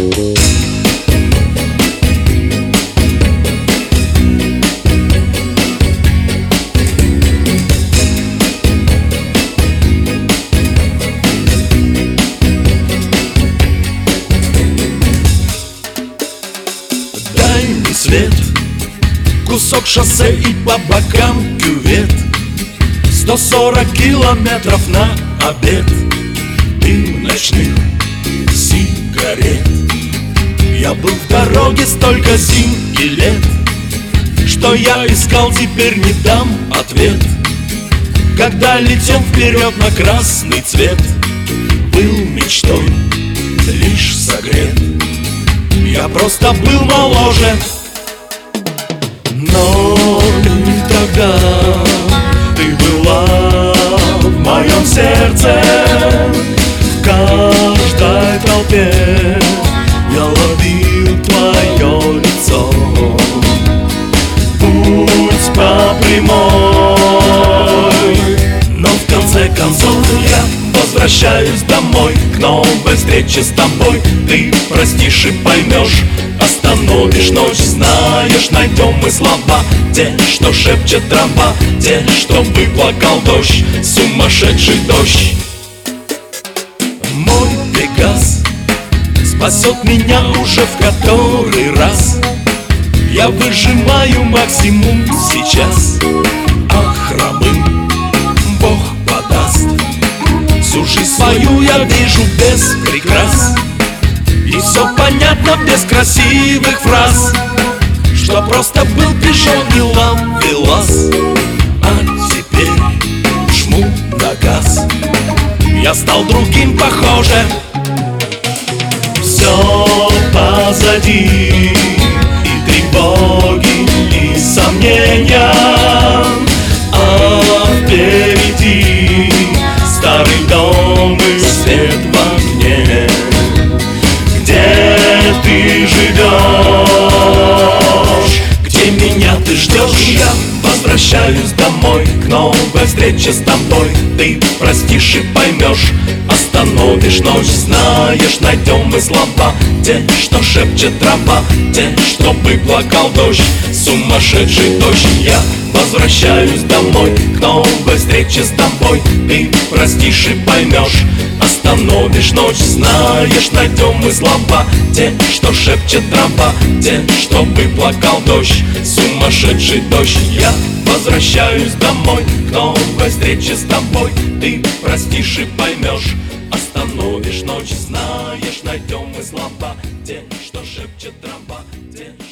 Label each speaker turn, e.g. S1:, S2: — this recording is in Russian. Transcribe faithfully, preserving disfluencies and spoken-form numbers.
S1: Свет, кусок шоссе и по бокам кювет, сто сорок километров на обед, дым ночных сигарет. Я был в дороге столько зим и лет, что я искал, теперь не дам ответ. Когда летел вперед на красный цвет, был мечтой лишь согрет. Я просто был моложе. Но тогда ты была в моем сердце, в каждой толпе я ловил твое лицо. Путь по прямой, но в конце концов я возвращаюсь домой, к новой встрече с тобой. Ты простишь и поймешь, остановишь ночь, знаешь, найдем мы слова, те, что шепчет трава, те, что выплакал дождь, сумасшедший дождь. Мой Пегас спасет меня уже в который раз. Я выжимаю максимум сейчас, а хромым Бог подаст. Всю жизнь свою я вижу без прикрас, и все понятно без красивых фраз, что просто был пижон и ловелас. А теперь жму на газ, я стал другим, похоже. Все позади, и тревоги, и сомнения, а впереди старый дом и свет в окне. Где ты живешь, где меня ты ждешь? Я возвращаюсь домой, к новой встрече с тобой. Ты простишь и поймешь, остановишь ночь, знаешь, найдем мы слова, те, что шепчет трава, те, что выплакал дождь, сумасшедший дождь. Я возвращаюсь домой, к новой встрече с тобой. Ты простишь и поймешь, остановишь ночь, знаешь, найдем мы слова, те, что шепчет трава, те, что выплакал дождь, сумасшедший дождь. Я возвращаюсь домой, к новой встрече с тобой. Ты простишь и поймешь, остановишь ночь, знаешь, найдем мы слова, те, что шепчет трава, те,